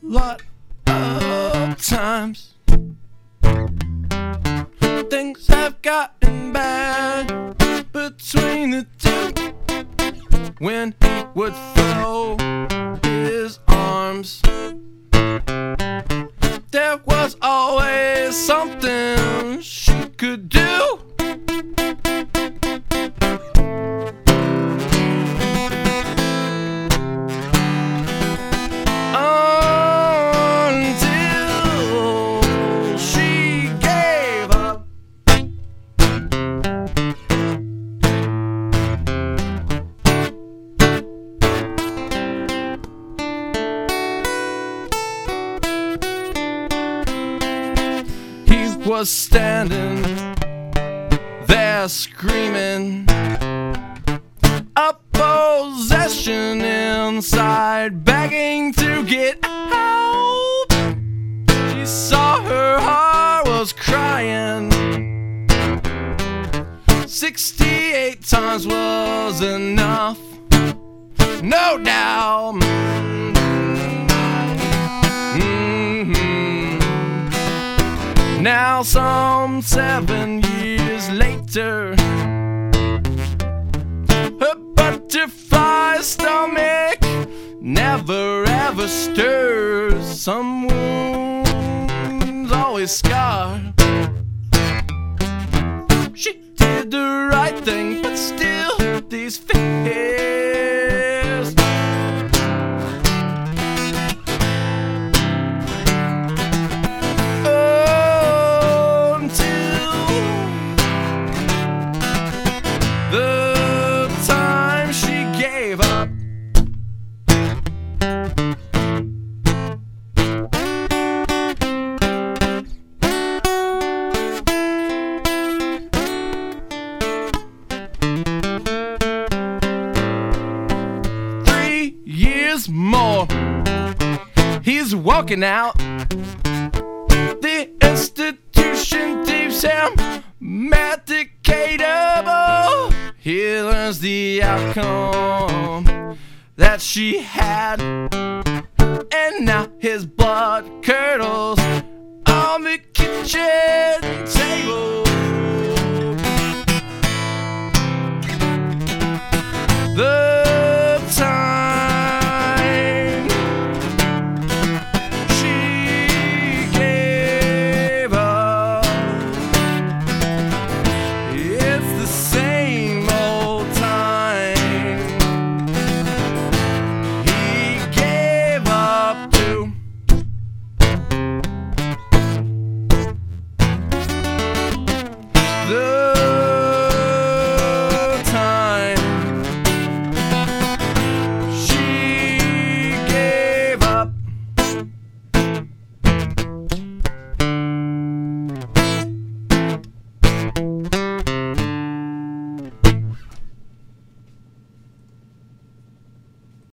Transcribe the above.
lot of times things have gotten bad between the two. When he would throw his arms, there was always something she could do. Until she gave up. He was standing there screaming, a possession inside, begging to get out. She saw her heart was crying. 68 times was enough, no doubt. Now some 7 years later, her butterfly stomach never ever stirs. Some wounds always scar. She did the right thing, but still these fears. The time she gave up. Three years more, he's walking out. The institution deems him medicatable. He learns the outcome that she had, and now his blood curdles on the kitchen